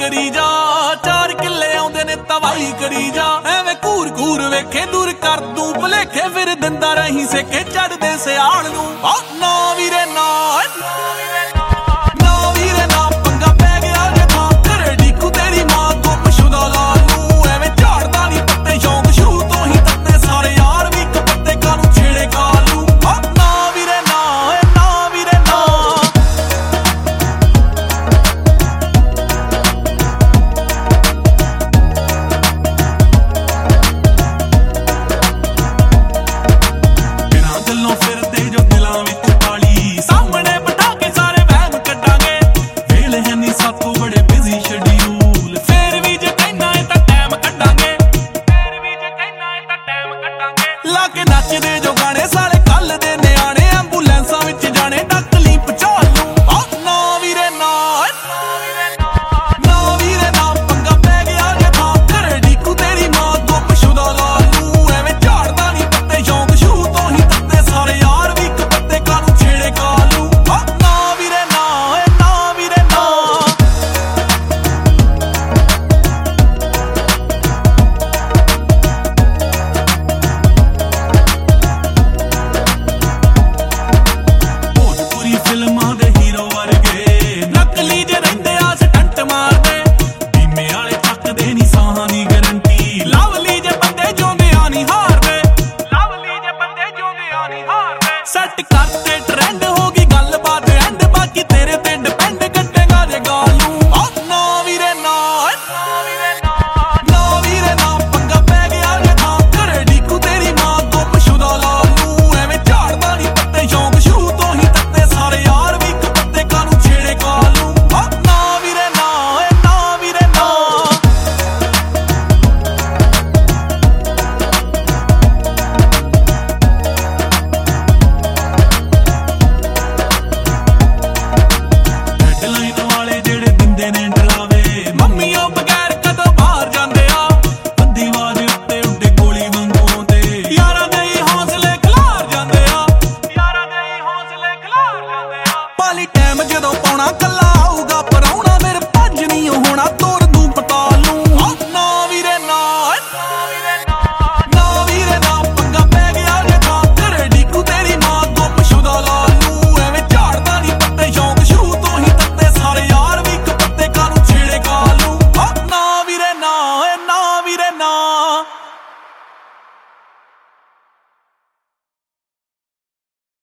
करी जा, 4 किले आउंदे ने तवाई करी जा। एवें घूर घूर वेखे दूर कर दूं भुलेखे, फिर दिंदा रही सेके चढ़दे सियाल नूं। ना वीरे ना, ना वीरे ना, पंगा पै गया जे थां घरे डीकू तेरी मां गुमशुदा लाल नूं। एवें झाड़दा नी पत्ते शौक शुरू तो ही तत्ते, सारे यार भी कपत्ते कानू छेड़े कालू। ना वीरे ना, ना वीरे ना। फिरदे जो दिलां विच पाली, सामने बिठा के सारे वहम कड्डांगे। वेले है नी साथों बड़े बिजी शेड्यूल, फिर भी जे कहना है तां टाइम कड्डांगे, फिर भी जे कहना है तां टाइम कड्डांगे। ला के नचदे जो गाने सारे कल दे न्याणे, एंबूलेंसां विच जाने डकली पचाल लूं। ना वीरे ना, ना वीरे ना, पंगा पै गया जे थां घरे डीकू तेरी मां गुमशुदा लाल नूं। एवें झाड़दा नी पत्ते शौक शुरू तो ही तत्ते, सारे यार भी कपत्ते कानू छेड़े कालू। ना वीरे ना, ना वीरे ना। भोजपुरी फिल्मां दे हीरो वर्गे नकली जे रहिंदे आ स्टंट मारदे, बीमे वाले चकदे नी साहां दी गारंटी। लवली जे बंदे जोंदियां नी हारदे, लवली जे बंदे जोंदियां नी हारदे। सैट करते ट्रेंड हो गई गलबात एंड, बाकी तेरे ते डिपेंड कट्टेगा जे गालू। ना वीरे ना, ना वीरे ना, पंगा पै गया जे थां घरे डीकू तेरी मां गुमशुदा लाल नूं। एवें झाड़दा नी पत्ते शौक शुरू तो ही तत्ते, सारे यार भी कपत्ते कानू छेड़े कालू। ना वीरे ना, ना वीरे ना। हेडलाइन वाले जेड़े दिंदे ने डरावे, मम्मीओ बगैर कदों बाहर जांदे आ। बंदीवाज उत्ते उड्डे गोली वांगू आउंदे, यारां दे ही हौसले खलार जांदे आ, यारां दे ही हौसले खलार जांदे आ। पाली टाइम जदों पाउणा